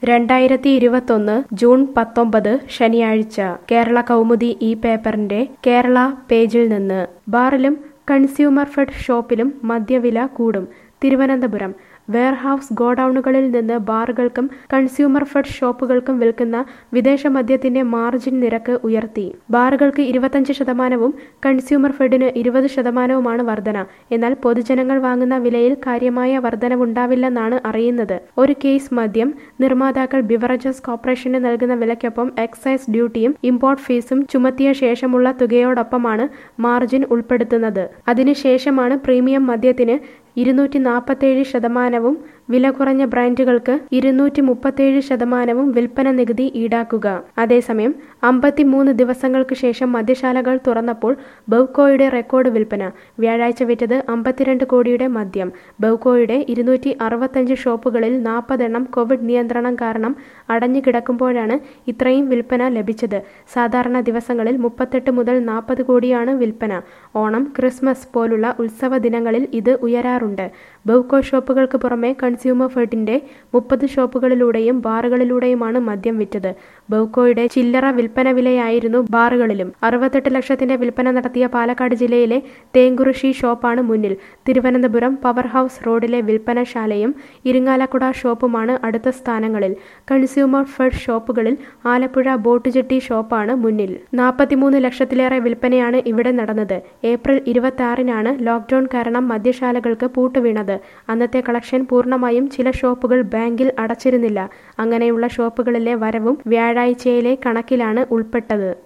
2021 June 19 ശനിയാഴ്ച കേരള കൗമുദി ഈ പേപ്പറിന്റെ കേരള പേജിൽ നിന്ന് ബാറിലും കൺസ്യൂമർ ഫെഡ് ഷോപ്പിലും മദ്യവില കൂടും. തിരുവനന്തപുരം വെയർഹൌസ് ഗോഡൌണുകളിൽ നിന്ന് ബാറുകൾക്കും കൺസ്യൂമർ ഫെഡ് ഷോപ്പുകൾക്കും വിൽക്കുന്ന വിദേശ മദ്യത്തിന്റെ മാർജിൻ നിരക്ക് ഉയർത്തി. ബാറുകൾക്ക് 25%വും കൺസ്യൂമർ ഫെഡിന് 20%വുമാണ് വർധന. എന്നാൽ പൊതുജനങ്ങൾ വാങ്ങുന്ന വിലയിൽ കാര്യമായ വർധനവുണ്ടാവില്ലെന്നാണ് അറിയുന്നത്. ഒരു കേസ് മദ്യം നിർമ്മാതാക്കൾ ബിവറേജസ് കോർപ്പറേഷന് നൽകുന്ന വിലയ്ക്കൊപ്പം എക്സൈസ് ഡ്യൂട്ടിയും ഇമ്പോർട്ട് ഫീസും ചുമത്തിയ ശേഷമുള്ള തുകയോടൊപ്പമാണ് മാർജിൻ ഉൾപ്പെടുത്തുന്നത്. അതിനുശേഷമാണ് പ്രീമിയം മദ്യത്തിന് 247%വും വില കുറഞ്ഞ ബ്രാൻഡുകൾക്ക് 237%വും വിൽപ്പന നികുതി ഈടാക്കുക. അതേസമയം 53 ദിവസങ്ങൾക്ക് ശേഷം മദ്യശാലകൾ തുറന്നപ്പോൾ ബെവ്കോയുടെ റെക്കോർഡ് വിൽപ്പന. വ്യാഴാഴ്ച വിറ്റത് 52 കോടിയുടെ മദ്യം. ബെവ്കോയുടെ 265 ഷോപ്പുകളിൽ 40 എണ്ണം കോവിഡ് നിയന്ത്രണം കാരണം അടഞ്ഞുകിടക്കുമ്പോഴാണ് ഇത്രയും വിൽപ്പന ലഭിച്ചത്. സാധാരണ ദിവസങ്ങളിൽ 38 മുതൽ 40 കോടിയാണ് വിൽപ്പന. ഓണം, ക്രിസ്മസ് പോലുള്ള ഉത്സവ ദിനങ്ങളിൽ ഇത് ഉയരാറുണ്ട്. ബെവ്കോ ഷോപ്പുകൾക്ക് പുറമെ കൺസ്യൂമർ ഫെഡിന്റെ 30 ഷോപ്പുകളിലൂടെയും ബാറുകളിലൂടെയുമാണ് മദ്യം വിറ്റത്. ബെവ്കോയുടെ ചില്ലറ വിൽപ്പന വിലയായിരുന്നു ബാറുകളിലും. 68 ലക്ഷത്തിന്റെ വിൽപ്പന നടത്തിയ പാലക്കാട് ജില്ലയിലെ തേങ്കുറിശ്ശി ഷോപ്പാണ് മുന്നിൽ. തിരുവനന്തപുരം പവർ ഹൗസ് റോഡിലെ വിൽപ്പനശാലയും ഇരിങ്ങാലക്കുട ഷോപ്പുമാണ് അടുത്ത സ്ഥാനങ്ങളിൽ. കൺസ്യൂമർ ഫെഡ് ഷോപ്പുകളിൽ ആലപ്പുഴ ബോട്ടുജെട്ടി ഷോപ്പാണ് മുന്നിൽ. 43 ലക്ഷത്തിലേറെ വിൽപ്പനയാണ് ഇവിടെ നടന്നത്. ഏപ്രിൽ 26-നാണ് ലോക്ക്ഡൌൺ കാരണം മദ്യശാലകൾക്ക് പൂട്ടുവീണത്. അന്നത്തെ കളക്ഷൻ പൂർണ്ണമായും ചില ഷോപ്പുകൾ ബാങ്കിൽ അടച്ചിരുന്നില്ല. അങ്ങനെയുള്ള ഷോപ്പുകളിലെ വരവും വ്യാഴാഴ്ചയിലെ കണക്കിലാണ് ഉൾപ്പെട്ടത്.